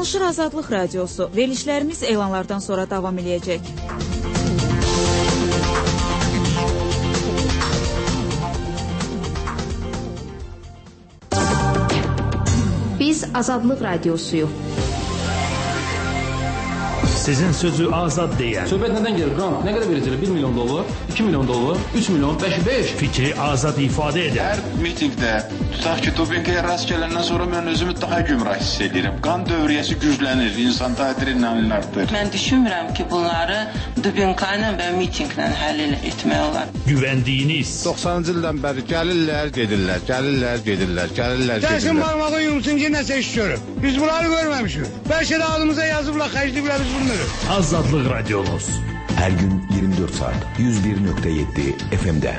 Danışır Azadlıq Radiosu. Verilişlərimiz elanlardan sonra davam edəcək. Biz Azadlıq Radiosuyuq. Sizin sözü azad deyən. Söhbət nədən gelir? Grant nə qədər verəcəklər? 1 milyon dollar, 2 milyon dollar, 3 milyon, 5. Fikri azad ifadə edən. Hər mitingdə, tutaq ki, Tobenkaya rast gələndən sonra mən özümü daha gümrah hiss edirəm. Qan dövriyyəsi güclənir, insan adrenalin artır. Mən düşünmürəm ki, bunları Tobenka ilə və mitinglə həll etmək olar. Güvəndiyiniz. 90-cı ildən bəri gəlirlər, gedirlər, gəlirlər, gedirlər, gəlirlər, gedirlər. Gəlsin barmağı yumsun ki, nəsə iş görür. Biz bunları görməmişik. Bəlkə də adımıza yazıblar, xərcliblər biz bunları. Azadlıq Radiomuz. Her gün 24 saat 101.7 FM'de.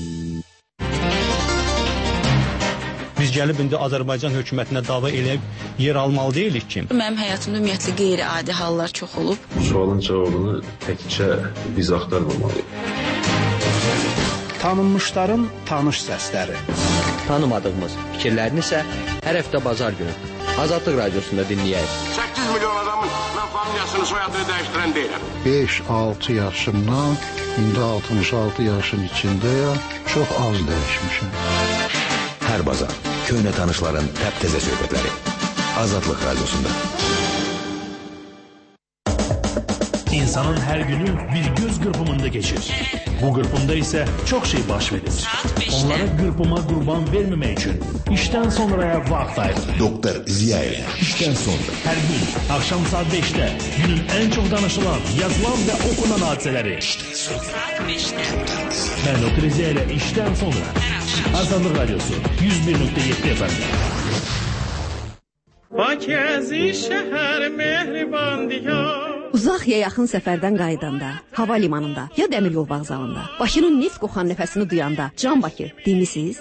Biz gəlib indi Azərbaycan hökumətinə dava eləyib yer almalı deyilik ki. Mənim həyatımda ümumiyyətlə qeyri-adi hallar çox olub. Bu sualın cavabını təkcə biz axtarmamalıyıq. Tanınmışların tanış səsləri. Tanımadığımız fikirlərini isə hər həftə bazar günü Azadlıq Radiosunda dinləyək. 8 milyon adamın mən familiyasını, soyadını dəyişdirən deyiləm. 5-6 yaşımdan, indi 66 yaşın içindəyəm, çox az dəyişmişim. Hər bazar köhnə tanışların təptəzə söhbətləri Azadlıq Radiosunda. İnsanın her günü bir göz qırpımında geçir. Bu qırpımda ise çok şey baş verir. Onlara qırpıma qurban vermemek için işten sonraya vaxt ayırır. Doktor Ziya ile işten sonra. Her gün akşam saat 5'te günün en çok danışılan, yazılan ve okunan hadiseleri. Ben Doktor Ziya ile işten sonra. Azadlıq Radyosu 101.7 FM. Bakızi şəhər mehriban diyar. Uzaq ya yaxın səfərdən qayıdanda, hava limanında ya dəmir yol vağzalında, Bakının neft qoxan nəfəsini duyanda, Can Bakı demisiniz?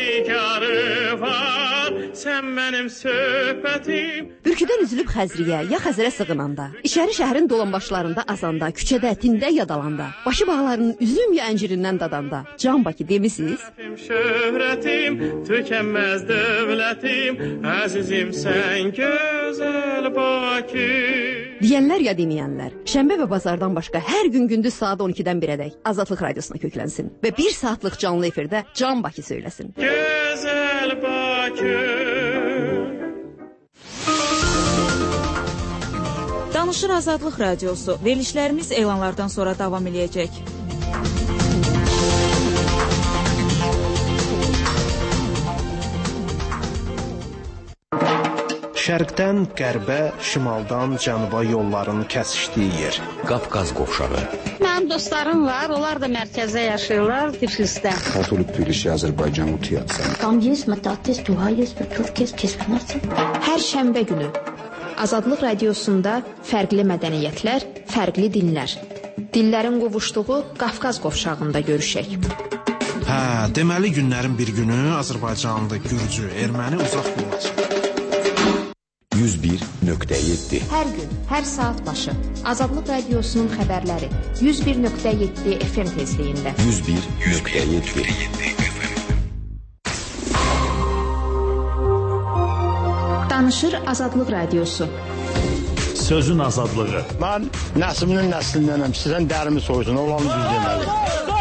Sən mənim söhbətim. Bürküdən üzülüb Xəzriyə ya Xəzərə sığınanda, içəri şəhərin dolanbaşlarında azanda, küçədə, tində yadalanda, başı bağlarının üzüm ya əncirindən dadanda, Can Bakı demisiniz? Şöhrətim, tükənməz dövlətim, əzizim sən gözəl Bakı. Deyənlər ya deməyənlər, şənbə və bazardan başqa hər gün gündüz saat 12-dən 1-ədək Azadlıq Radiosuna köklənsin və 1 saatlıq canlı efirdə Can Bakı söyləsin. Gözəl Bakı. Danışır Azadlıq Radiosu. Verilişlərimiz elanlardan sonra davam edəcək. Şərqdən qərbə, şimaldan cənuba yolların kəsişdiyi yer. Qafqaz qovşağı. Mənim dostlarım var, onlar da mərkəzdə yaşayırlar, Tiflisdə. Katolik Tbilisi, Azərbaycan Utiyatsa. Tam есть, matatis, dua есть, Türkiye, keskinarsa. Hər şənbə günü Azadlıq Radiosunda fərqli mədəniyyətlər, fərqli dinlər. Dillərin qovuşduğu Qafqaz qovşağında görüşək. Hə, deməli günlərin bir günü Azərbaycanlı, Gürcü, Erməni uzaq yola 101.7. Hər gün, hər saat başı Azadlıq Radiosunun xəbərləri 101.7 FM tezliyində. 101.7 Danışır Azadlıq Radiosu. Sözün azadlığı. Mən nəsliminin nəslindənəm, sizdən dərimi soyusun, olanı düz deməli.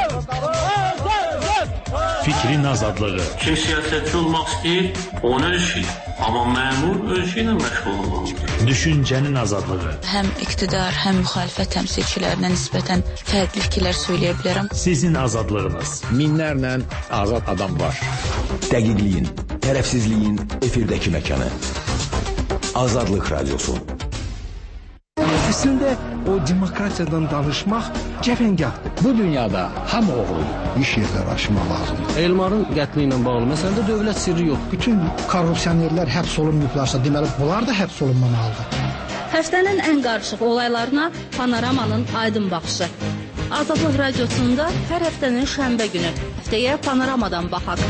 Fikrin azadlığı. Kim siyasətçi olmaq istəyir, onu ölçür. Amma məmur ölçü ilə məşğul olmalıdır. Düşüncənin azadlığı. Həm iqtidar, həm müxalifət təmsilçilərinə nisbətən fərqli fikirlər söyləyə bilərəm. Sizin azadlığınız. Minlərlə azad adam var. Dəqiqliyin, tərəfsizliyin efirdəki məkanı. Azadlıq Radiosu. Əslində o demokratiyadan danışmaq cəfəngahdır. Bu dünyada hamı oğludur. İş yerləri açmaq lazımdır. Elmarın qətli ilə bağlı məsələdə dövlət sirri yox. Bütün korrupsionerlər həbs olunmayıblarsa, deməli bunlar da həbs olunmamalıdır. Həftənin ən qarışıq olaylarına Panoramanın aydın baxışı. Azadlıq Radiosunda hər həftənin şənbə günü. Həftəyə Panoramadan baxaq.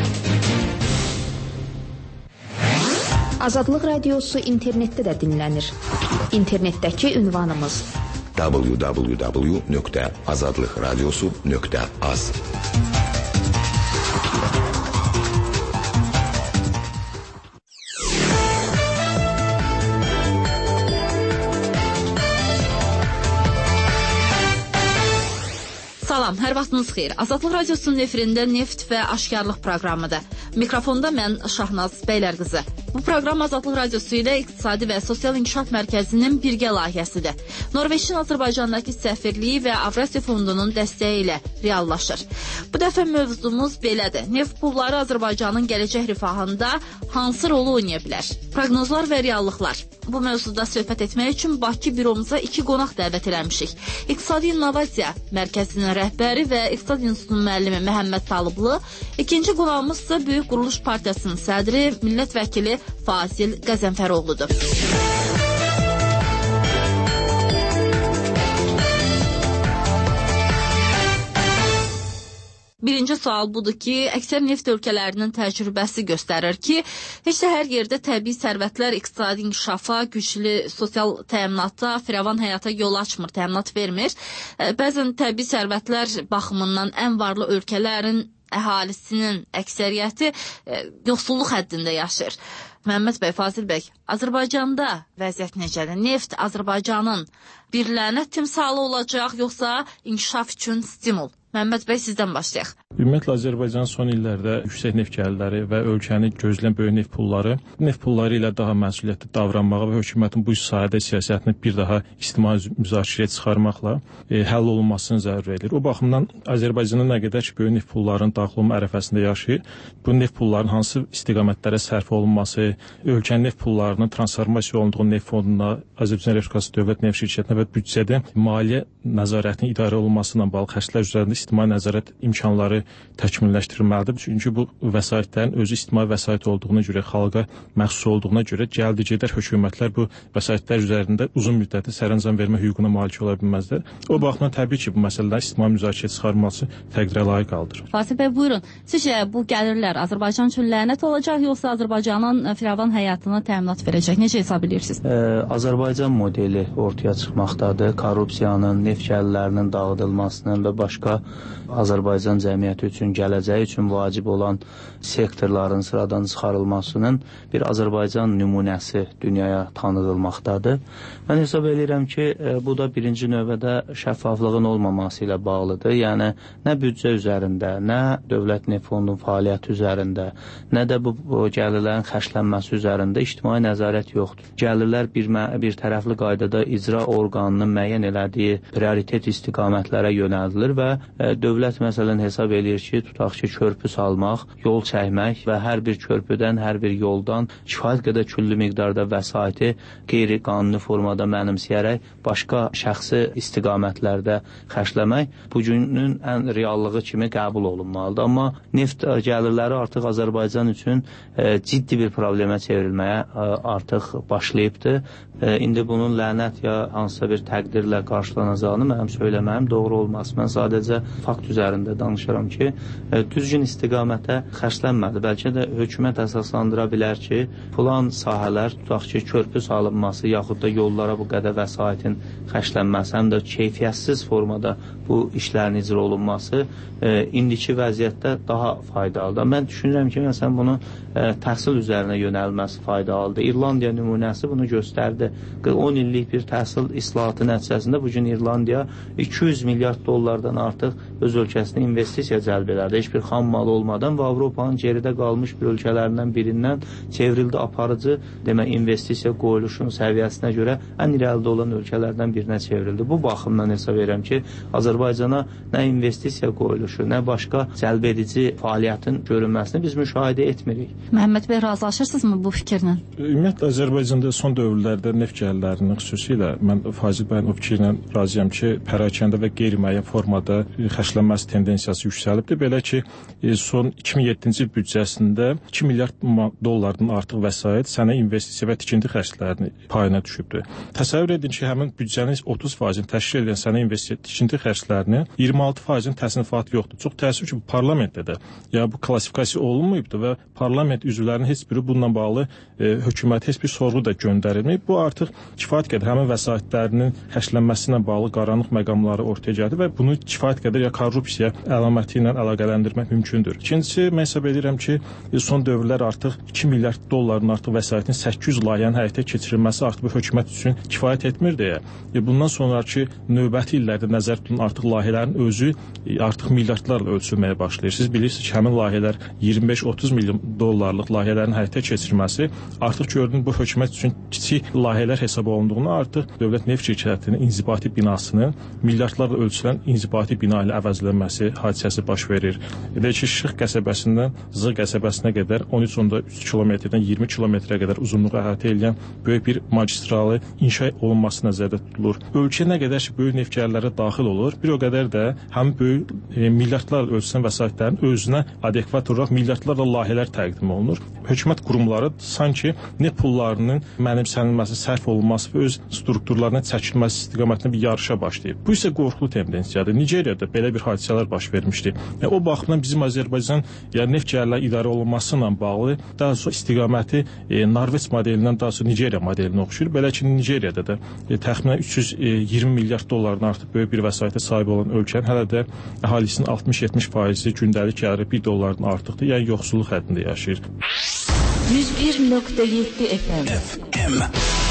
Azadlıq Radiosu internetdə də dinlənir. İnternetdəki ünvanımız www.azadlıqradiosu.az. Hər vaxtınız xeyir. Azadlıq Radiosunun efirində Neft və Aşkarlıq proqramıdır. Mikrofonda mən Şahnaz Bəylərqızı. Bu proqram Azadlıq Radiosu ilə İqtisadi və Sosial İnkişaf Mərkəzinin birgə layihəsidir. Norveçin Azərbaycandakı səfirliyi və Avrasiya Fondunun dəstəyi ilə reallaşır. Bu dəfə mövzumuz belədir. Neft pulları Azərbaycanın gələcək rifahında hansı rolu oynaya bilər? Proqnozlar və reallıqlar. Bu mövzuda söhbət etmək üçün Bakı büromuza 2 qonaq dəvət eləmişik. İqtisadi İnnovasiya Mərkəzinin rəhbəri və İqtisad İnstitutunun müəllimi Məhəmməd Talıblı, ikinci qonağımız isə Böyük Quruluş Partiyasının sədri, millət vəkili Fazil Qəzənfəroğludur. Birinci sual budur ki, əksər neft ölkələrinin təcrübəsi göstərir ki, heç də hər yerdə təbii sərvətlər iqtisadi inkişafa, güclü sosial təminata, firavan həyata yol açmır, təminat vermir. Bəzən təbii sərvətlər baxımından ən varlı ölkələrin əhalisinin əksəriyyəti yoxsulluq həddində yaşayır. Məhəmməd bəy, Fazil bəy, Azərbaycanda vəziyyət necədir? Neft Azərbaycanın bir lənət timsalı olacaq, yoxsa inkişaf üçün stimul? Məhəmməd bəy, sizdən başlayaq. Ümumiyyətlə, Azərbaycan son illərdə yüksək neft gəlirləri və ölkəni gözləyən böyük neft pulları ilə daha məsuliyyətli davranmağa və hökumətin bu sahədə siyasətini bir daha ictimai müzakirəyə çıxarmaqla həll olunmasını zəruri edir. O baxımdan Azərbaycanda nə qədər ki, böyük neft pullarının daxil olma ərəfəsində yaşayır, bu neft pullarının hansı istiqamətlərə sərf olunması, ölkənin neft pullarının transformasiya olunduğu neft fonduna, Azərbaycan Respublikası Dövlət Neft Şirkətinə və büdcədə maliyyə nəzarətinin idarə olunması ilə bağlı xərclər üzərində ictimai nəzarət imkanları təkmilləşdirilməlidir. Çünki bu vəsaitlərin özü ictimai vəsait olduğuna görə, xalqa məxsus olduğuna görə gəldi-gedər hökumətlər bu vəsaitlər üzərində uzun müddətli sərəncam vermə hüququna malik ola bilməzlər. O baxımdan təbii ki, bu məsələlər ictimai müzakirəyə çıxarılması təqdirə layiq haldır. Fazil bəy, buyurun. Sizcə bu gəlirlər Azərbaycan üçün lənət olacaq, yoxsa Azərbaycanın firavan həyatına təminat verəcək? Necə hesab edirsiniz? Azərbaycan modeli ortaya çıxmaqdadır. Korrupsiyanın, neft gəlirlərinin dağıdılmasının və başqa Azərbaycan cəmiyyəti üçün, gələcəyi üçün vacib olan sektorların sıradan çıxarılmasının bir Azərbaycan nümunəsi dünyaya tanıdılmaqdadır. Mən hesab edirəm ki, bu da birinci növbədə şəffaflığın olmaması ilə bağlıdır. Yəni, nə büdcə üzərində, nə Dövlət Neft Fondunun fəaliyyəti üzərində, nə də bu gəlirlərin xərclənməsi üzərində ictimai nəzarət yoxdur. Gəlirlər bir tərəfli qaydada icra orqanının müəyyən elədiyi prioritet istiqamətlərə yönəldilir və dövlət məsələn hesab edir ki, tutaq ki, körpü salmaq, yol çəkmək və hər bir körpüdən, hər bir yoldan kifayət qədər küllü miqdarda vəsaiti qeyri-qanuni formada mənimsəyərək başqa şəxsi istiqamətlərdə xərcləmək bugünün ən reallığı kimi qəbul olunmalıdır. Amma neft gəlirləri artıq Azərbaycan üçün ciddi bir problemə çevrilməyə artıq başlayıbdır. İndi bunun lənət ya hansısa bir təqdirlə qarşılanacağını mənim söyləməyim doğru olmaz. Mən sadəcə fakt üzərində danışıram ki, düzgün istiqamətə xərclənmədi. Bəlkə də hökumət əsaslandıra bilər ki, filan sahələr, tutaq ki, körpü salınması, yaxud da yollara bu qədər vəsaitin xərclənməsi, həm də keyfiyyətsiz formada bu işlərin icra olunması indiki vəziyyətdə daha faydalıdır. Mən düşünürəm ki, məsələn, bunu təhsil üzərinə yönəlməsi faydalıdır. İrlandiya nümunəsi bunu göstərdi. 10 illik bir təhsil islahatı nəticəsində bugün İrlandiya 200 milyard dollardan artıq öz ölkəsinə investisiya cəlb edərdi. Heç bir xam mal olmadan və Avropanın geridə qalmış bir ölkələrindən birindən çevrildi aparıcı investisiya qoyuluşunun səviyyəsinə görə ən irəlidə olan ölkələrdən birinə çevrildi. Bu baxımdan hesab edirəm ki, Azərbaycana nə investisiya qoyuluşu, nə başqa cəlb edici fəaliyyətin görünməsini biz müşahidə etmirik. Məhəmməd bəy, razılaşırsınızmı bu fikirlə? Ümumiyyətlə, Azərbaycanda son dövrlərdə neft gəlirlərinin xüsusilə mən Fazil bəyin o fikirlə razıyam ki, pərakəndə və qeyri-müəyyən formada xərclənməsi tendensiyası yüksəlibdir. Belə ki, son 2007-ci il büdcəsində 2 milyard dollardan artıq vəsait sənə investisiya və tikinti xərclərinin payına düşübdür. Təsəvvür edin ki, həmin büdcənin 30%-ni təşkil edən sənə investisiya tikinti xərclərinin 26%-in təsnifatı yoxdur. Çox təəssüf ki, bu parlamentdə də bu klassifikasiya olunmayıbdır və parlament üzvlərinin heç biri bununla bağlı hökumətə heç bir sorğu da göndərilməyib. Bu artıq kifayət qədər həmin vəsaitlərinin xərclənməsi ilə bağlı qaranlıq məqamları ortaya gəldi və bunu kifayət qədər ya korrupsiya əlaməti ilə əlaqələndirmək mümkündür. İkincisi, mən hesab edirəm ki, son dövrlər artıq 2 milyard dollardan artıq vəsaitin 800 layihənin həyata keçirilməsi artıq bu hökumət üçün kifayət etmir deyə. Bundan sonraki növbəti illərdə nəzərdə tutulan artıq layihələrin özü artıq milyardlarla ölçülməyə başlayır. Siz bilirsiniz ki, həmin layihələr 25-30 milyon dollarlıq layihələrin həyata keçirilməsi artıq gördüyün bu hökumət üçün kiçik layihələr hesab olunduğunu artıq Dövlət Neft Şirkətinin inzibati binasının milyardlarla ölçülən inzibati bina ilə əvəzlənməsi hadisəsi baş verir. Elə ki, Şıx qəsəbəsindən Zığ qəsəbəsinə qədər 13.3 kilometrdən 20 kilometrə qədər uzunluğu əhatə edən böyük bir magistralı inşa olunması nəzərdə tutulur. Ölkə nə qədər ki, böyük neftkarlara daxil olur, bir o qədər də həmin böyük milyardlarla ölçülən vəsaitlərin özünə adekvat olaraq milyardlarla layihələr təqdim olunur. Hökumət qurumları sanki neft pullarının mənimsənilməsi, sərf olunması və öz strukturlarına çəkilməsi istiqamətində bir yarışa başlayıb. Bu isə qorxulu tendensiyadır. Nigeriyada belə bir hadisələr baş vermişdi. O baxımdan bizim Azərbaycan neft gəlirləri idarə olunması ilə bağlı daha sonra istiqaməti Norveç modelindən daha sonra Nigeriya modelinə oxşuyur. Belə ki, Nigeriyada da təxminən 320 milyard dollardan artıq böyük bir vəsaitə sahib olan ölkənin hələ də əhalisinin 60-70% gündəlik gəliri $1 artıqdır. Yəni yoxsulluq həddində yaşayır. 101.7 FM.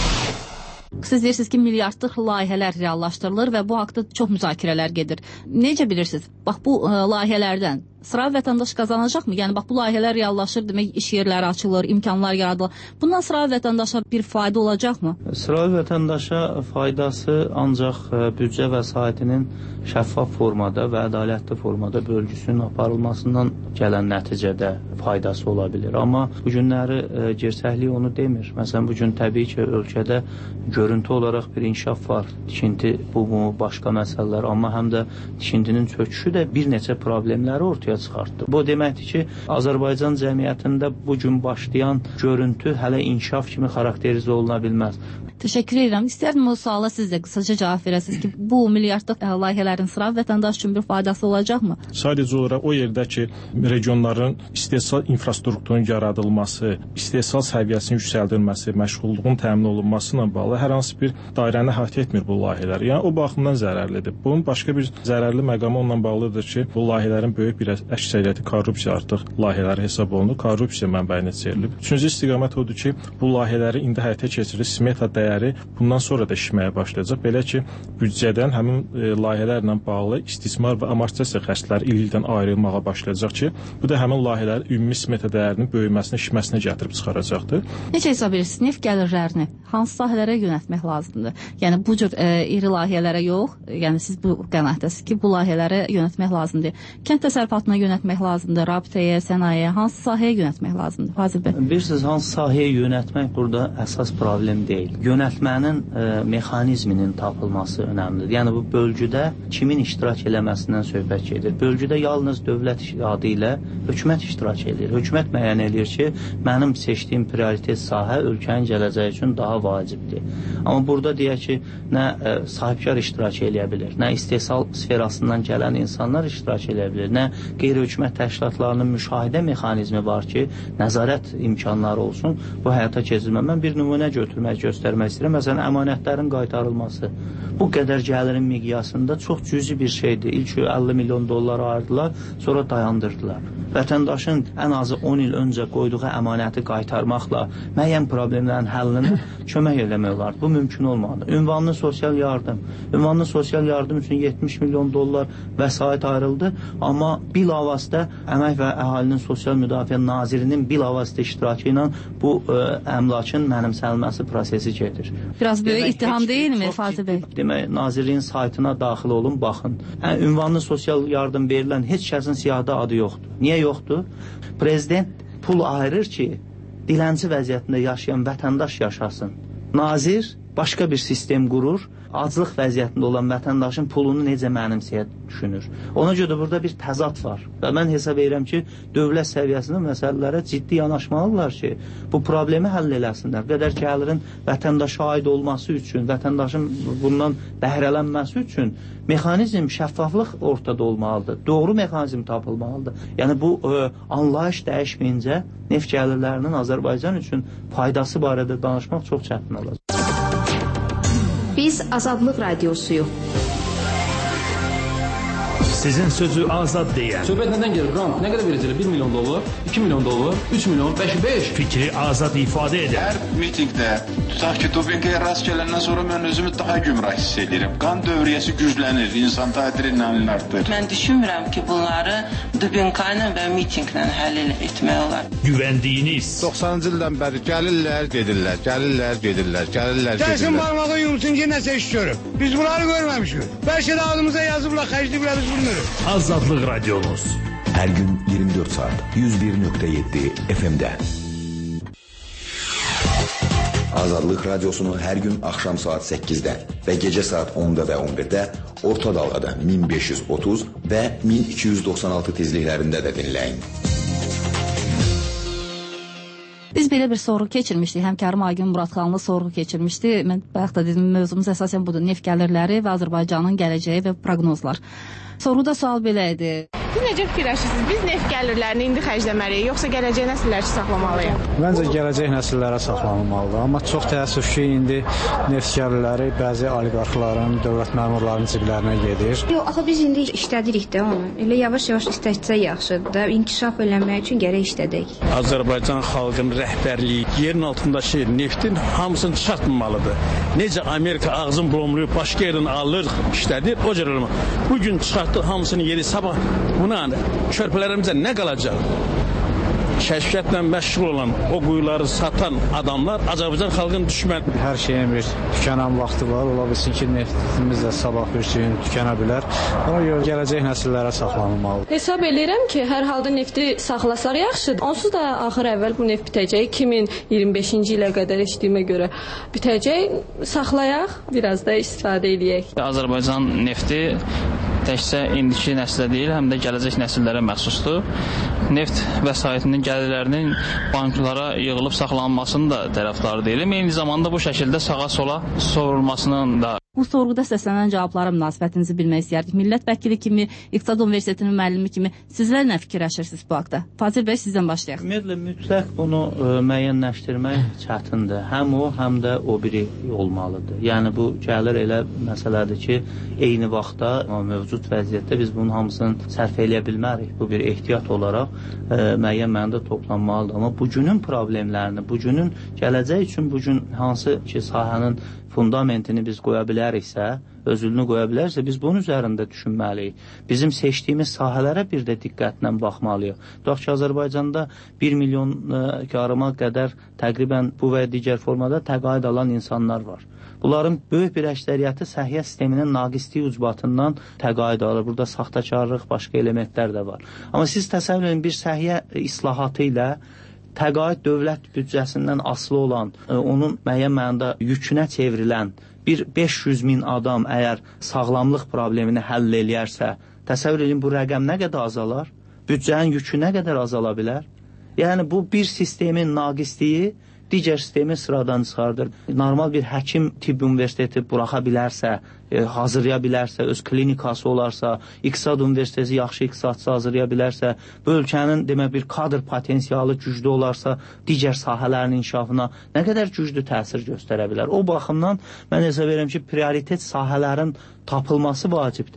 Siz deyirsiniz ki, milyardlıq layihələr reallaşdırılır və bu haqda çox müzakirələr gedir. Necə bilirsiniz? Bax, bu layihələrdən sıra vətəndaş qazanacaqmı? Yəni, bax, bu layihələr reallaşır, demək, iş yerləri açılır, imkanlar yaradılır. Bundan sıra vətəndaşa bir fayda olacaqmı? Sıra vətəndaşa faydası ancaq büdcə vəsaitinin şəffaf formada və ədalətli formada bölgüsünün aparılmasından gələn nəticədə faydası ola bilir. Amma bu günləri gerçəklik onu demir. Məsələn, bu gün təbii ki, ölkədə görüntü olaraq bir inkişaf var. Tikinti, bu başqa məsələlər, amma həm də tikintinin çöküşü də bir neçə problemləri ortaya çıxartdı. Bu deməkdir ki, Azərbaycan cəmiyyətində bu gün başlayan görüntü hələ inkişaf kimi xarakterizə oluna bilməz. Təşəkkür edirəm. İstərdim o suala siz də qısaca cavab verəsiniz ki, bu milyardlıq layihələrin sıra vətəndaş üçün bir faydası olacaqmı? Sadəcə olaraq o yerdə ki, regionların istehsal infrastrukturunun yaradılması, istehsal səviyyəsinin yüksəldilməsi, məşğulluğun təmin olunması ilə bağlı hər hansı bir dairəni əhatə etmir bu layihələr. Yəni o baxımdan zərərlidir. Bunun başqa bir zərərli məqamı onunla bağlıdır ki, bu layihələrin böyük bir əksəriyyəti korrupsiya artıq layihələri hesab olunur, korrupsiya mənbəyinə çevrilib. Üçüncü istiqamət odur ki, bu layihələri indi həyata keçirir, smeta dəyəri bundan sonra da işləməyə başlayacaq. Belə ki, büdcədən həmin layihələrlə bağlı istismar və amortisasiya xərcləri il-ildən ayrılmağa başlayacaq ki, bu da həmin layihələrin ümumi smeta dəyərinin böyüməsinə, işməsinə gətirib çıxaracaqdır. Necə hesab edirsiniz? Neft gəlirlərini hansı sahələrə yönəltmək lazımdır? Yəni bu cür iri layihələrə yox, yəni siz bu qənaətdəsiniz ki, bu layihələrə yönəltmək lazımdır. Kənd təsərrüfatına yönəltmək lazımdır, rabitəyə, sənayeyə, hansı sahəyə yönəltmək lazımdır? Fazil bəy. Bilirsiniz, hansı sahəyə yönəltmək burada əsas problem deyil. Yönəltmənin mexanizminin tapılması önəmlidir. Yəni bu bölgüdə kimin iştirak eləməsindən söhbət gedir. Bölgüdə yalnız dövlət adı ilə hökumət iştirak edir. Hökumət müəyyən edir ki, mənim seçdiyim prioritet sahə ölkənin gələcəyi üçün daha vacibdir. Amma burada deyək ki, nə sahibkar iştirak eləyə bilir, nə istehsal sferasından gələn insanlar iştirak eləyə bilir, nə qeyri-hökumət təşkilatlarının müşahidə mexanizmi var ki, nəzarət imkanları olsun, bu həyata keçirilmə. Mən bir nümunə göstərmək istəyirəm. Məsələn, əmanətlərin qaytarılması. Bu qədər gəlirin miqyasında çox cüzi bir şeydir. İlk 50 milyon dollar ayırdılar, sonra dayandırdılar. Vətəndaşın ən azı 10 il öncə qoyduğu əmanəti qaytarmaqla müəyyən problemlərin həllinə kömək eləmək olar. Bu mümkün olmalıdır. Ünvanlı sosial yardım. Ünvanlı sosial yardım üçün 70 milyon dollar vəsait ayrıldı, amma bilavasitə Əmək və Əhalinin Sosial Müdafiə Nazirinin bilavasitə iştirakı ilə bu əmlakın mənimsənilməsi prosesi gedir. Biraz böyük ittiham deyilmi Fazil bəy? Demək, Nazirliyin saytına daxil olun, baxın. Ünvanlı sosial yardım verilən heç kəsin siyahıda adı yoxdur. Niyə yoxdur? Prezident pul ayırır ki, dilənçi vəziyyətində yaşayan vətəndaş yaşasın. Nazir başqa bir sistem qurur, aclıq vəziyyətində olan vətəndaşın pulunu necə mənimsəyə düşünür. Ona görə də burada bir təzad var. Və mən hesab edirəm ki, dövlət səviyyəsində məsələlərə ciddi yanaşmalıdırlar ki, bu problemi həll eləsinlər. Qədər gəlirin vətəndaşa aid olması üçün, vətəndaşın bundan bəhrələnməsi üçün mexanizm, şəffaflıq ortada olmalıdır. Doğru mexanizm tapılmalıdır. Yəni bu anlayış dəyişməyincə neft gəlirlərinin Azərbaycan üçün faydası barədə danışmaq çox çətin olacaq. Biz Azadlıq Radiosuyuq. Sizin sözü azad deyən. Söhbət nədən gəlir? Grant nə qədər verəcəklər? 1 milyon dollar, 2 milyon dollar, 3 milyon, 5. Fikri azad ifadə edən. Hər mitingdə tutaq ki, dopinqə rast gələndən sonra mən özümü daha gümrah hiss edirəm. Qan dövriyyəsi güclənir, insanda adrenalin artır. Mən düşünmürəm ki, bunları dopinqla və mitinqlə həll etmək olar. Güvəndiyiniz. 90-cı ildən bəri gəlirlər, gedirlər. Gəlsin barmağı yumsun ki, nəsə iş görüb. Biz bunları görməmişik. Bəlkə də adımıza yazıblar, xərcliyiblər, biz bilmirik. Azadlıq Radiomuz. Her gün 24 saat 101.7 FM'de. Azadlıq Radiosunu hər gün axşam saat 8-də və gecə saat 10-da və 11-də orta dalğada 1530 və 1296 tezliklərində də dinləyin. Biz belə bir sorğu keçirmişdik. Həmkarım Aygün Muradxanlı sorğu keçirmişdi. Mən bayaq da dedim, mövzumuz əsasən budur. Neft gəlirləri və Azərbaycanın gələcəyi və proqnozlar. Sorğuda sual belə idi. Siz necə fikirləşirsiniz? Biz neft gəlirlərini indi xərcləməliyik, yoxsa gələcək nəsillər üçün saxlamalıyıq? Məncə gələcək nəsillərə saxlanılmalıdır. Amma çox təəssüf ki, indi neft gəlirləri bəzi oliqarxların, dövlət məmurlarının ciblərinə gedir. Yox, axı biz indi işlədirik də onu. Elə yavaş-yavaş istəsə yaxşıdır da, inkişaf eləmək üçün gərək işlədək. Azərbaycan xalqının rəhbərliyi yerin altındakı neftin hamısını çıxartmamalıdır. Necə Amerika ağzını blomlayıb, başqa yerdən alır, işlədir, o cür olmalı. Bugün çıxartdı hamısını yeri, sabah buna körpələrimizə nə qalacaq? Kəşfiyyatla məşğul olan, o quyuları satan adamlar Azərbaycan xalqının düşməni. Hər şeyin bir tükənən vaxtı var. Ola bilsin ki, neftimiz də sabah bir gün tükənə bilər. Ona görə gələcək nəsillərə saxlanılmalıdır. Hesab edirəm ki, hər halda nefti saxlasaq yaxşıdır. Onsuz da axır əvvəl bu neft bitəcək. 2025-ci ilə qədər eşitdiyimə görə bitəcək. Saxlayaq, biraz da istifadə edək. Azərbaycan nefti təkcə indiki nəslə deyil, həm də gələcək nəsillərə məxsusdur. Neft vəsaitinin gəlirlərinin banklara yığılıb saxlanılmasının da tərəfdarı deyiləm. Eyni zamanda bu şəkildə sağa-sola sorulmasının da. Bu sorğuda səslənən cavablara münasibətinizi bilmək istəyərdik. Millət vəkili kimi, İqtisad Universitetinin müəllimi kimi sizlər nə fikirləşirsiniz bu haqda? Fazil bəy, sizdən başlayaq. Ümumiyyətlə, mütləq bunu müəyyənləşdirmək çətindir. Həm o, həm də o biri olmalıdır. Yəni, bu gəlir elə məsələdir ki, eyni vaxtda mövcud vəziyyətdə biz bunun hamısını sərf eləyə bilmərik. Bu bir ehtiyat olaraq müəyyən mənada toplanmalıdır. Amma bugünün problemlərini, bugünün gələcək üçün bugün hansı ki, sahənin fundamentini biz qoya biləriksə, özülünü qoya bilərsə, biz bunun üzərində düşünməliyik. Bizim seçdiyimiz sahələrə bir də diqqətlə baxmalıyıq. Tutaq ki, Azərbaycanda 1 milyon yarıma qədər təqribən bu və digər formada təqaüd alan insanlar var. Bunların böyük bir əksəriyyəti səhiyyə sisteminin naqisliyi ucbatından təqaüd alır. Burada saxtakarlıq, başqa elementlər də var. Amma siz təsəvvür edin, bir səhiyyə islahatı ilə təqaüd dövlət büdcəsindən asılı olan, onun müəyyən mənada yükünə çevrilən bir 500 min adam əgər sağlamlıq problemini həll eləyərsə, təsəvvür edin, bu rəqəm nə qədər azalar? Büdcənin yükü nə qədər azala bilər? Yəni, bu bir sistemin naqisliyi digər sistemi sıradan çıxardır. Normal bir həkim tibb universiteti buraxa bilərsə, hazırlaya bilərsə, öz klinikası olarsa, İqtisad Universiteti yaxşı iqtisadçı hazırlaya bilərsə, bu ölkənin demək bir kadr potensialı güclü olarsa, digər sahələrin inkişafına nə qədər güclü təsir göstərə bilər. O baxımdan mən hesab edirəm ki, prioritet sahələrin tapılması vacibdir.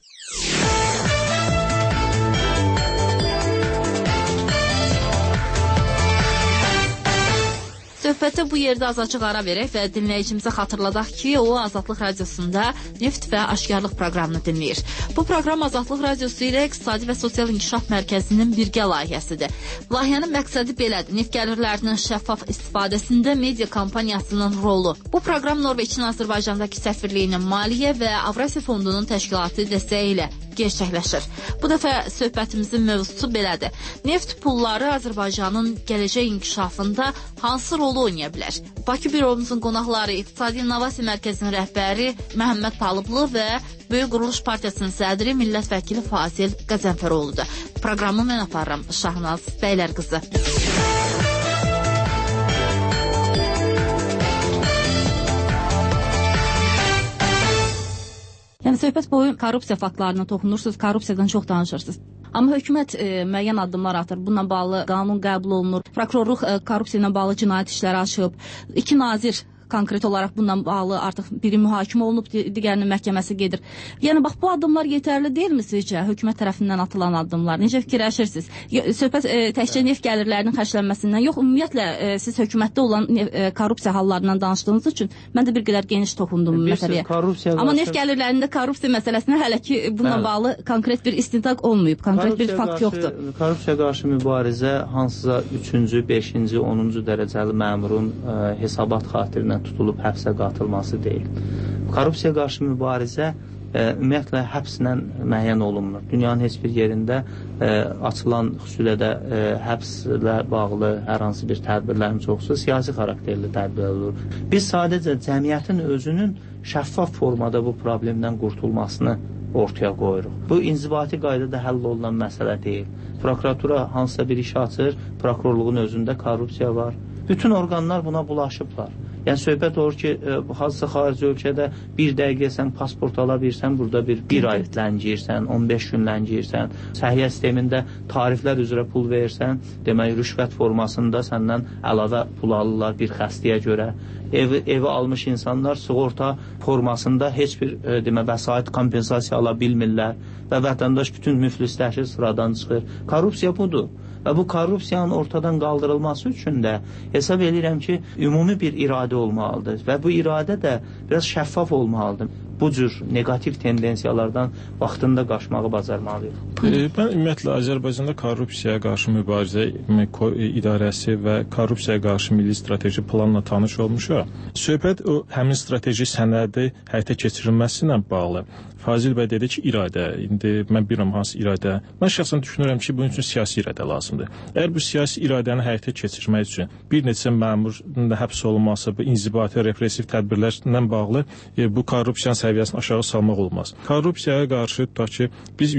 Söhbətə bu yerdə azacıq ara verək və dinləyicimizə xatırladaq ki, o Azadlıq Radiosunda Neft və Aşkarlıq proqramını dinləyir. Bu proqram Azadlıq Radiosu ilə İqtisadi və Sosial İnkişaf Mərkəzinin birgə layihəsidir. Layihənin məqsədi belədir: neft gəlirlərinin şəffaf istifadəsində media kampaniyasının rolu. Bu proqram Norveçin Azərbaycandakı səfirliyinin maliyyə və Avrasiya Fondunun təşkilati dəstəyi ilə gerçəkləşir. Bu dəfə söhbətimizin mövzusu belədir: neft pulları Azərbaycanın gələcək inkişafında hansı rolu oynaya bilər? Bakı büromuzun qonaqları İqtisadi İnnovasiya Mərkəzinin rəhbəri Məhəmməd Talıblı və Böyük Quruluş Partiyasının sədri millət vəkili Fazil Qəzənfəroğludur. Proqramı mən aparıram, Şahnaz Bəylərqızı. Yəni, söhbət boyu korrupsiya faktlarına toxunursunuz, korrupsiyadan çox danışırsınız. Amma hökumət müəyyən addımlar atır. Bununla bağlı qanun qəbul olunur. Prokurorluq korrupsiya ilə bağlı cinayət işləri açıb. 2 nazir konkret olaraq bununla bağlı artıq biri mühakimə olunub, digərinin məhkəməsi gedir. Yəni bax bu addımlar yetərli deyilmi sizcə? Hökumət tərəfindən atılan addımlar. Necə fikirləşirsiniz? Söhbət təkcə neft gəlirlərinin xərclənməsindən yox, ümumiyyətlə siz hökumətdə olan korrupsiya hallarından danışdığınız üçün mən də bir qədər geniş toxundum bu məsələyə. Amma neft gəlirlərində korrupsiya məsələsinə hələ ki bununla bağlı konkret bir istintaq olmayıb, konkret bir fakt yoxdur. Korrupsiya qarşı mübarizə hansısa 3-cü, 5-ci, 10-cu dərəcəli məmurun hesabat xatirinə tutulub həbsə qatılması deyil. Korrupsiya qarşı mübarizə ümumiyyətlə həbslə müəyyən olunmur. Dünyanın heç bir yerində açılan xüsusilə də həbslə bağlı hər hansı bir tədbirlərin çoxusu siyasi xarakterli tədbirlər olur. Biz sadəcə cəmiyyətin özünün şəffaf formada bu problemdən qurtulmasını ortaya qoyuruq. Bu inzibati qaydada həll olunan məsələ deyil. Prokuratura hansısa bir iş açır, prokurorluğun özündə korrupsiya var. Bütün orqanlar buna bulaşıblar. Yəni söhbət olur ki, hansısa xarici ölkədə bir dəqiqə sən pasport ala bilirsən, burada bir ay ləngiyirsən, 15 gün ləngiyirsən, səhiyyə sistemində tariflər üzrə pul verirsən, demək rüşvət formasında səndən əlavə pul alırlar bir xəstəyə görə. Evi almış insanlar sığorta formasında heç bir vəsait kompensasiya ala bilmirlər və vətəndaş bütün müflisləşir, sıradan çıxır. Korrupsiya budur. Və bu korrupsiyanın ortadan qaldırılması üçün də hesab edirəm ki, ümumi bir iradə olmalıdır və bu iradə də biraz şəffaf olmalıdır. Bu cür negativ tendensiyalardan vaxtında qaçmağı bacarmalıyıq. Mən ümumiyyətlə Azərbaycanda korrupsiyaya qarşı mübarizə idarəsi və korrupsiyaya qarşı milli strateji planla tanış olmuşam. Söhbət o həmin strateji sənədi həyata keçirilməsi ilə bağlı. Fazil bəy dedi ki, iradə. İndi mən bilmirəm hansı iradə. Mən şəxsən düşünürəm ki, bunun üçün siyasi iradə lazımdır. Əgər bu siyasi iradəni həyata keçirmək üçün bir neçə məmurun da həbs olunması, bu inzibati repressiv tədbirlərlə bağlı bu korrupsiyanın səviyyəsini aşağı salmaq olmaz. Korrupsiyaya qarşı tutaq ki, biz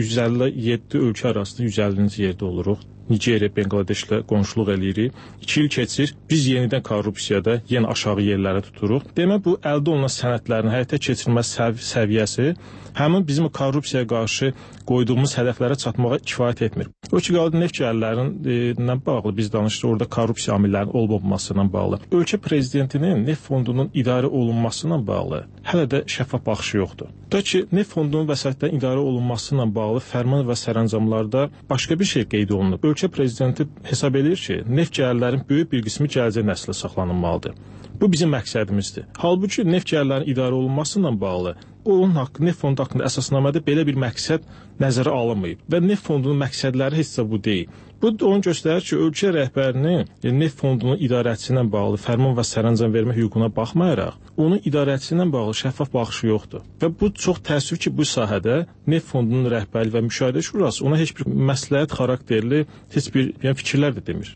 157 ölkə arasında 150-ci yerdə oluruq. Nigeriya, Benqladeshlə qonşuluq eləyirik. 2 il keçir, biz yenidən korrupsiyada yenə aşağı yerlərə tuturuq. Demək, bu əldə olunan sənədlərin həyata keçirilmə səviyyəsi həmin bizim korrupsiyaya qarşı qoyduğumuz hədəflərə çatmağa kifayət etmir. O ki, qaldı neft gəlirlərindən bağlı biz danışdıq, orada korrupsiya amillərinin olmamasına bağlı. Ölkə prezidentinin neft fondunun idarə olunmasına bağlı hələ də şəffaf baxışı yoxdur. Da ki, neft fondunun vəsaitlərin idarə olunmasına bağlı fərman və sərəncamlarda başqa bir şey qeyd olunub. Ölkə prezidenti hesab edir ki, neft gəlirlərinin böyük bir qismi gələcək nəslə saxlanılmalıdır. Bu bizim məqsədimizdir. Halbuki neft gəlirlərinin idarə olunmasına bağlı onun haqqı, neft fondu haqqında əsasnamədə belə bir məqsəd nəzərə alınmayıb və neft fondunun məqsədləri heç də bu deyil. Bu onu göstərir ki, ölkə rəhbərinin neft fondunun idarəçisindən bağlı fərman və sərəncam vermə hüququna baxmayaraq, onun idarəçisindən bağlı şəffaf baxışı yoxdur. Və bu çox təəssüf ki, bu sahədə neft fondunun rəhbərliyi və müşahidə şurası ona heç bir məsləhət xarakterli heç bir fikirlər də demir.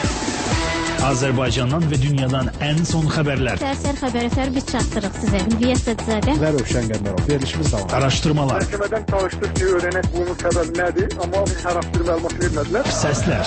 Azərbaycandan və dünyadan ən son xəbərlər. Səhər xəbərlər biz çatdırırıq sizə. Bilgiyə Sədzədə. Və Rövşən Qəndərov. Verilişimiz davam. Araşdırmalar. Məhkəmədən çalışdıq ki, öyrənək bunun səbəbi nədir, amma hər hansı bir məlumat vermədilər. Səslər.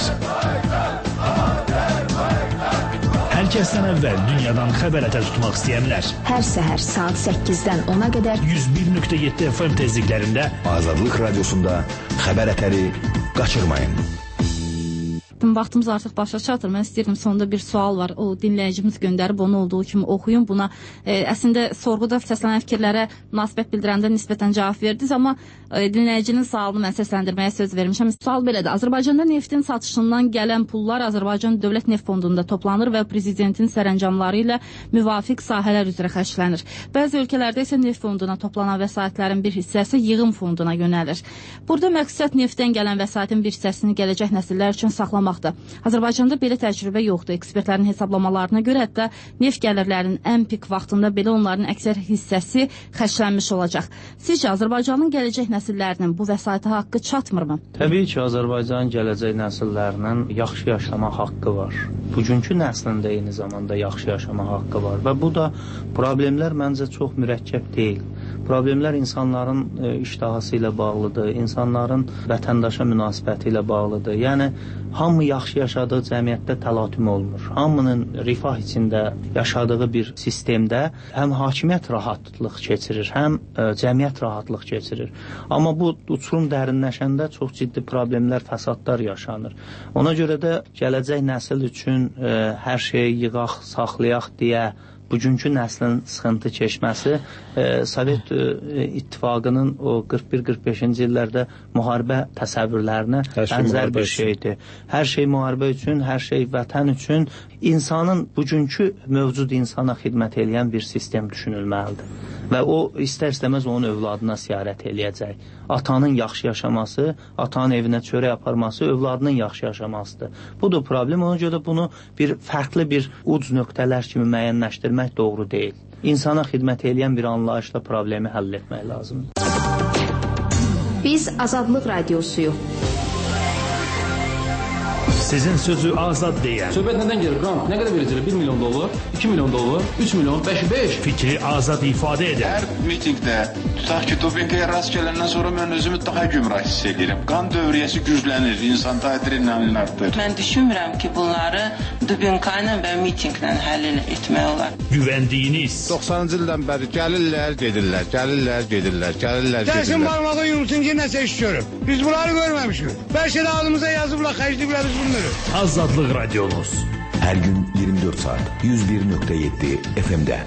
Hər kəsdən əvvəl dünyadan xəbər tutmaq istəyənlər. Hər səhər saat 8-dən 10-a qədər 101.7 FM tezliklərində Azadlıq Radiosunda xəbər ətəri qaçırmayın. Vaxtımız artıq başa çatır. Mən istəyirdim, sonunda bir sual var. O dinləyicimiz göndərib, onu olduğu kimi oxuyun. Buna əslində sorğuda səslənən fikirlərə münasibət bildirəndə nisbətən cavab verdiniz, amma dinləyicinin sualını mən səsləndirməyə söz vermişəm. Sual belədir. Azərbaycanda neftin satışından gələn pullar Azərbaycan Dövlət Neft Fondunda toplanır və prezidentin sərəncamları ilə müvafiq sahələr üzrə xərclənir. Bəzi ölkələrdə isə neft fonduna toplanan vəsaitlərin bir hissəsi yığım fonduna yönəlir. Burada məqsəd neftdən gələn vəsaitin bir hissəsini gələcək nəsillər üçün saxlamaq. Azərbaycanda belə təcrübə yoxdur. Ekspertlərin hesablamalarına görə hətta neft gəlirlərinin ən pik vaxtında belə onların əksər hissəsi xərclənmiş olacaq. Sizcə Azərbaycanın gələcək nəsillərinin bu vəsaitə haqqı çatmırmı? Təbii ki, Azərbaycanın gələcək nəsillərinin yaxşı yaşama haqqı var. Bugünkü nəslin də eyni zamanda yaxşı yaşama haqqı var və bu da problemlər məncə çox mürəkkəb deyil. Problemlər insanların iştahası ilə bağlıdır, insanların vətəndaşa münasibəti ilə bağlıdır. Yəni, hamı yaxşı yaşadığı cəmiyyətdə təlatüm olmur. Hamının rifah içində yaşadığı bir sistemdə həm hakimiyyət rahatlıq keçirir, həm cəmiyyət rahatlıq keçirir. Amma bu uçurum dərinləşəndə çox ciddi problemlər, fəsadlar yaşanır. Ona görə də gələcək nəsil üçün hər şeyi yığaq, saxlayaq deyə bugünkü nəslin sıxıntı keçməsi Sovet İttifaqının o 41-45-ci illərdə müharibə təsəvvürlərinə bənzər bir şeydir. Hər şey müharibə üçün, hər şey vətən üçün, insanın bugünkü mövcud insana xidmət edən bir sistem düşünülməlidir. Və o istər-istəməz onun övladına siyarət eləyəcək. Atanın yaxşı yaşaması, atanın evinə çörək aparması, övladının yaxşı yaşamasıdır. Budur problem. Ona görə bunu fərqli bir uc nöqtələr kimi müəyyənləşdirmək doğru deyil. İnsana xidmət edən bir anlayışla problemi həll etmək lazımdır. Biz Azadlıq Radiosuyuq. Sizin sözü azad deyən. Söhbət nədən gelir? Qrant nə qədər verəcəklər? 1 milyon dollar, 2 milyon dollar, 3 milyon, 5. Fikri azad ifadə edən. Hər mitingdə tutaq ki, dopinqaya rast gələndən sonra mən özümü daha gümrah hiss edirəm. Qan dövriyyəsi güclənir, insan adrenalin artır. Mən düşünmürəm ki, bunları dopinqa ilə və mitinqlə həll etmək olar. Güvəndiyiniz. 90-cı ildən bəri gəlirlər, gedirlər. Gəlsin barmağı yumsun ki, nəsə iş görüb. Biz bunları görməmişik. Bəlkə də adımıza yazıblar, xərcləyiblər biz bunları. Azadlıq Radionuz. Hər gün 24 saat 101.7 FM-də.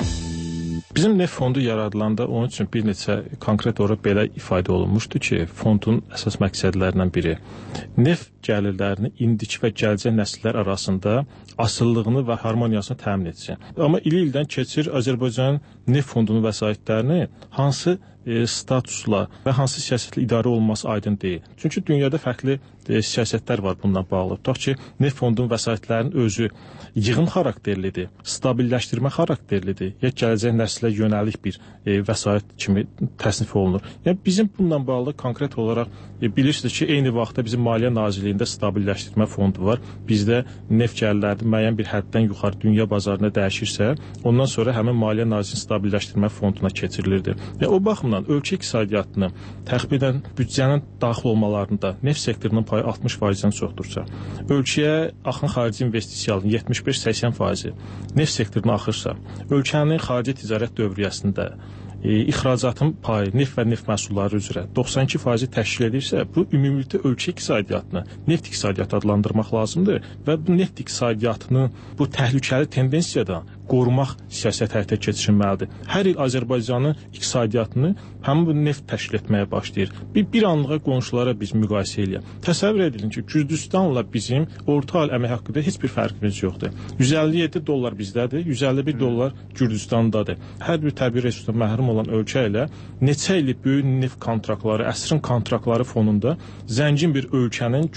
Bizim neft fondu yaradılanda onun üçün bir neçə konkret olaraq belə ifadə olunmuşdu ki, fondun əsas məqsədlərindən biri neft gəlirlərini indiki və gələcək nəsillər arasında asıllığını və harmoniyasını təmin etsin. Amma il-ildən keçir Azərbaycan neft fondunun vəsaitlərini hansı statusla və hansı siyasətlə idarə olunması aydın deyil. Çünki dünyada fərqli siyasətlər var bununla bağlı. Tutaq ki, neft fondunun vəsaitlərinin özü yığım xarakterlidir, stabilləşdirmə xarakterlidir, ya gələcək nəslə yönəlik bir vəsait kimi təsnif olunur. Yəni bizim bununla bağlı konkret olaraq bilirsiniz ki, eyni vaxtda bizim Maliyyə Nazirliyində stabilləşdirmə fondu var. Bizdə neft gəlirləri müəyyən bir həddən yuxarı dünya bazarına dəyişirsə, ondan sonra həmin Maliyyə Nazirliyinin stabilləşdirmə fonduna keçirilirdi. Və o baxımdan ölkə iqtisadiyyatını təxminən büdcənin daxil olmalarında neft sektorunun payı 60%-dən çoxdursa, ölkəyə axın xarici investisiyanın 75-80%, neft sektoruna axırsa, ölkənin xarici ticarət dövriyyəsində ixracatın payı neft və neft məhsulları üzrə 92% təşkil edirsə, bu ümumilikdə ölkə iqtisadiyyatını neft iqtisadiyyatı adlandırmaq lazımdır və bu neft iqtisadiyyatının bu təhlükəli tendensiyadan qorumaq siyasət həyata keçirilməlidir. Hər il Azərbaycanın iqtisadiyyatını həmin bu neft təşkil etməyə başlayır. Bir anlığa qonşulara biz müqayisə eləyək. Təsəvvür edin ki, Gürcüstanla bizim orta hal əmək haqqında heç bir fərqimiz yoxdur. 157 dollar bizdədir, 151 dollar Gürcüstandadır. Hər bir təbii resursdan məhrum olan ölkə ilə neçə illik böyük neft kontraktları, əsrin kontraktları fonunda zəngin bir ölkənin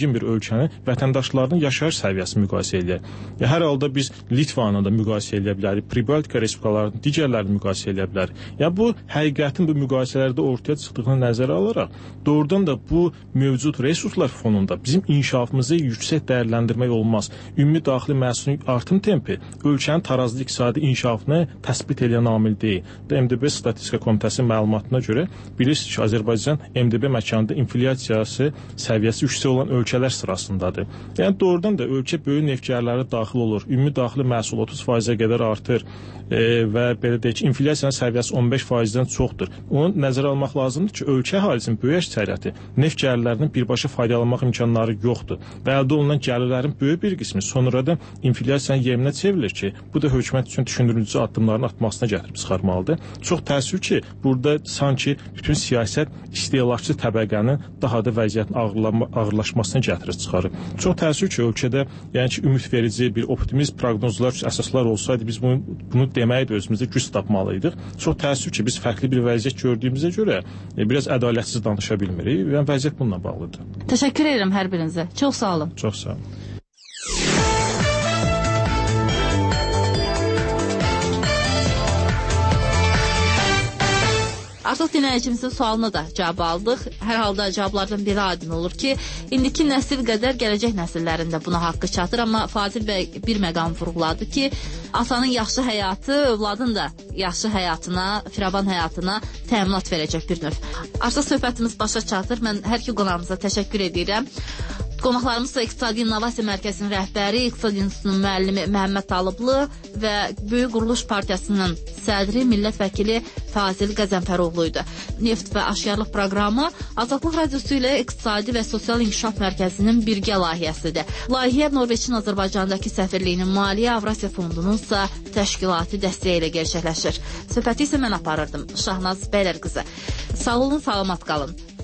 vətəndaşlarının yaşayış səviyyəsini müqayisə eləyək. Hər halda biz Litvanla da müqayisə eləyə bilərik, Pribaltika respublikalarının digərlərini müqayisə eləyə bilərik. Yəni bu həqiqətin bu müqayisələrdə ortaya çıxdığını nəzərə alaraq, doğrudan da bu mövcud resurslar fonunda bizim inkişafımızı yüksək dəyərləndirmək olmaz. Ümumi daxili məhsulun artım tempi ölkənin tarazlı iqtisadi inkişafını təsbit edən amil deyil. MDB Statistika Komitəsinin məlumatına görə bilirsiniz ki, Azərbaycan MDB məkanında inflyasiyası səviyyəsi yüksək olan ölkələr sırasındadır. Yəni doğrudan da ölkə böyük neftkarları daxil olur. Ümumi daxili məhsul 30%-ə qədər artır və belə deyək ki, inflyasiyanın səviyyəsi 15%-dən çoxdur. Onu nəzərə almaq lazımdır ki, ölkə əhalisinin böyük əksəriyyəti neft gəlirlərindən birbaşa faydalanmaq imkanları yoxdur və əldə olunan gəlirlərin böyük bir qismi sonradan inflyasiyanın yeminə çevrilir ki, bu da hökumət üçün düşündürücü addımların atmasına gətirib çıxarmalıdır. Çox təəssüf ki, burada sanki bütün siyasət istehlakçı təbəqənin daha da vəziyyətin ağırlaşmasına gətirib çıxarır. Çox təəssüf ki, ölkədə yəni ki, ümidverici bir optimist proqnozlar əsaslar olsaydı biz bunu deməyi də özümüzdə güc tapmalıydıq. Çox təəssüf ki, biz fərqli bir vəziyyət gördüyümüzə görə biraz ədalətsiz danışa bilmirik və vəziyyət bununla bağlıdır. Təşəkkür edirəm hər birinizə. Çox sağ olun. Çox sağ olun. Artıq dinləyicimizin sualına da cavab aldıq. Hər halda cavablardan biri aydın olur ki, indiki nəsil qədər gələcək nəsillərin də buna haqqı çatır. Amma Fazil bəy bir məqam vurğuladı ki, atanın yaxşı həyatı övladın da yaxşı həyatına, firavan həyatına təminat verəcək bir növ. Artıq söhbətimiz başa çatır. Mən hər iki qonağımıza təşəkkür edirəm. Qonaqlarımız da İqtisadi İnnovasiya Mərkəzinin rəhbəri, İqtisadi İnstitutunun müəllimi Məhəmməd Talıblı və Böyük Quruluş Partiyasının sədri, millət vəkili Fazil Qəzənfəroğlu idi. Neft və aşkarlıq proqramı Azadlıq Radiosu ilə İqtisadi və Sosial İnkişaf Mərkəzinin birgə layihəsidir. Layihə Norveçin Azərbaycandakı səfirliyinin Maliyyə Avrasiya Fondunun isə təşkilati dəstəyi ilə gerçəkləşir. Söhbəti isə mən aparırdım. Şahnaz Bəylərqızı. Sağ olun, salamat qalın.